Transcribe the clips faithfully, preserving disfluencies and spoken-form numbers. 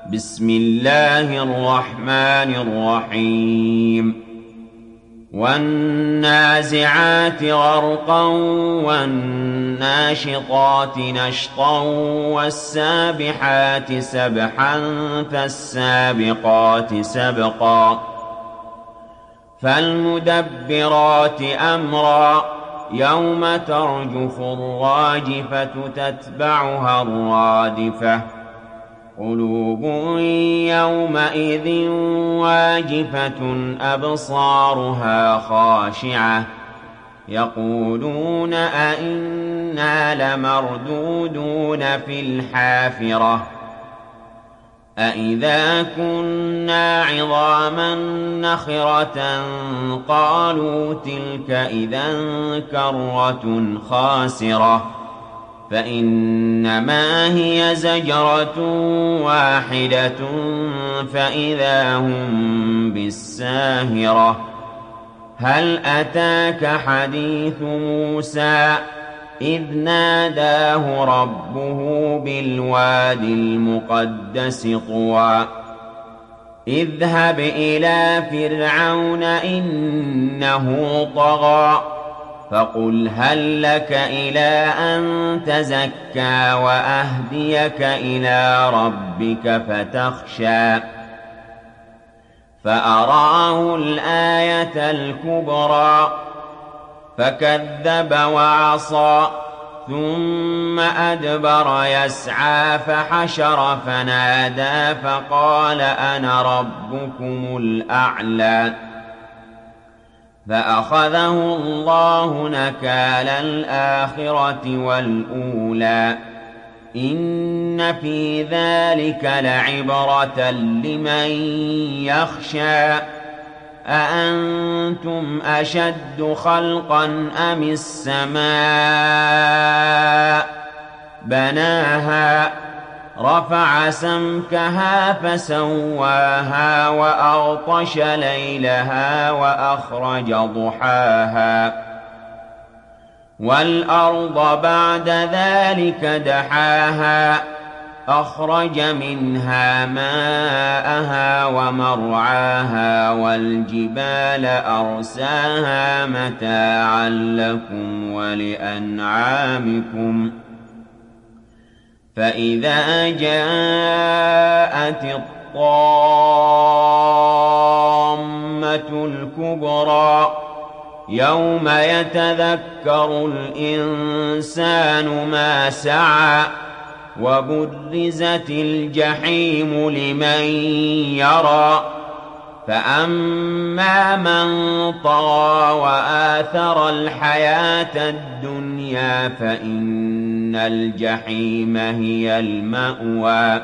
بسم الله الرحمن الرحيم والنازعات غرقا والناشطات نشطا والسابحات سبحا فالسابقات سبقا فالمدبرات أمرا يوم ترجف الراجفة تتبعها الرادفة قلوب يومئذ واجفة أبصارها خاشعة يقولون أئنا لمردودون في الحافرة أئذا كنا عظاما نخرة قالوا تلك إذا كرة خاسرة فإنما هي زجرة واحدة فإذا هم بالساهرة هل أتاك حديث موسى إذ ناداه ربه بالواد المقدس طوى اذهب إلى فرعون إنه طغى فقل هل لك إلى أن تزكى وأهديك إلى ربك فتخشى فأراه الآية الكبرى فكذب وعصى ثم أدبر يسعى فحشر فنادى فقال أنا ربكم الأعلى فأخذه الله نكال الآخرة والأولى إن في ذلك لعبرة لمن يخشى أأنتم أشد خلقا أم السماء بناها رفع سمكها فسواها وأغطش ليلها وأخرج ضحاها والأرض بعد ذلك دحاها أخرج منها ماءها ومرعاها والجبال أرساها متاعا لكم ولأنعامكم فإذا جاءت الطامة الكبرى يوم يتذكر الإنسان ما سعى وبرزت الجحيم لمن يرى فأما من طغى وآثر الحياة الدنيا فإن الجحيم هي المأوى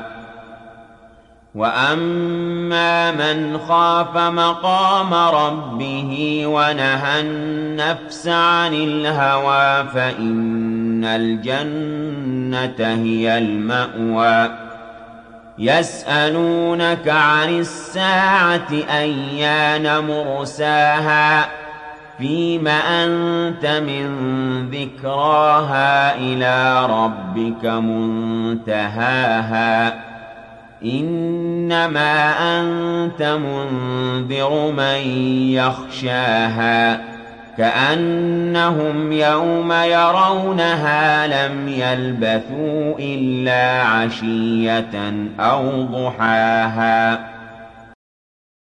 وأما من خاف مقام ربه ونهى النفس عن الهوى فإن الجنة هي المأوى يسألونك عن الساعة أيان مرساها فيم أنت من ذكراها إلى ربك منتهاها إنما أنت منذر من يخشاها كأنهم يوم يرونها لم يلبثوا إلا عشية أو ضحاها